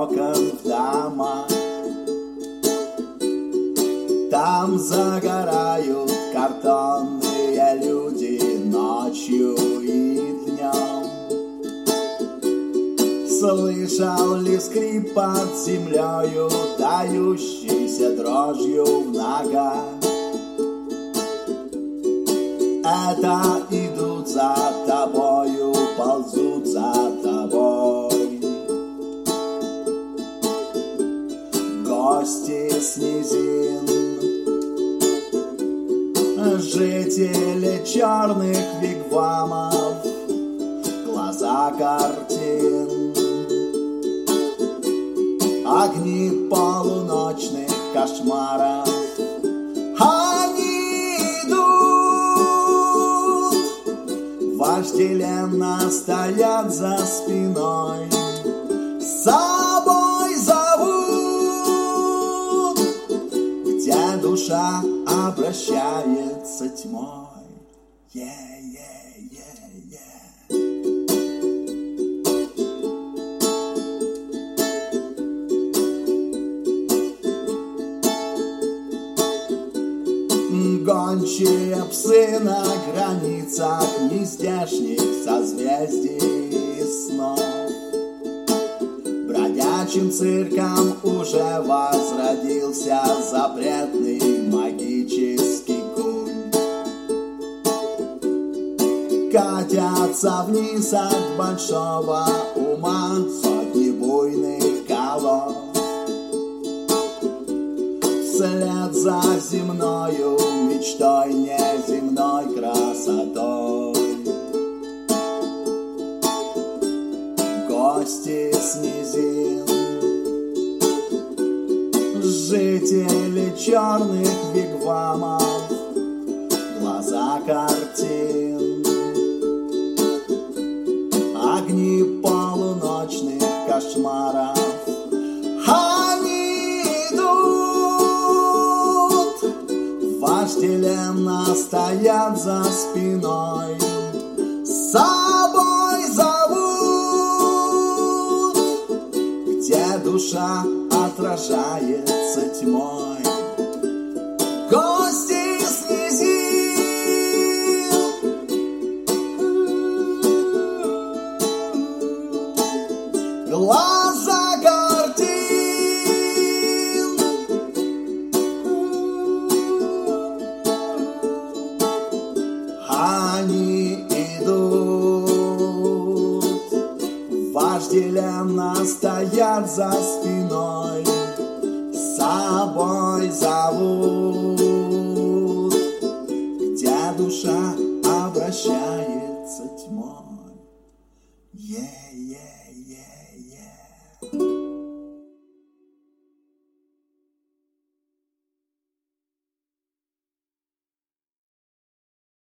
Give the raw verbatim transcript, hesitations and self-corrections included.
окон в домах. Там загорают картонные люди ночью и днем. Слышал ли скрип под землею, дающийся дрожью в ногах? Это идут за тобою, ползут за тобой гости с низин, жители черных вигвамов, глаза картин, огни полуночных кошмаров. Они идут, вожделенно стоят за спиной, с собой зовут, где душа обращается тьмой. Yeah, yeah, yeah, yeah. Гончие псы на границах нездешних созвездий и снов. Бродячим цирком уже возродился запретный магический культ. Катятся вниз от большого ума сотни буйных голов. Вслед за земною мечтой, неземной красотой, гости с низин, жители черных вигвамов, глаза картин, огни полуночных кошмаров. Они идут, вожделенно стоят за спиной, с собой зовут, где душа отражается тьмой. Гости с низин, глаза картин, они идут, вожделенно стоят за спиной, с собой зовут, где душа обращается тьмой. Yeah.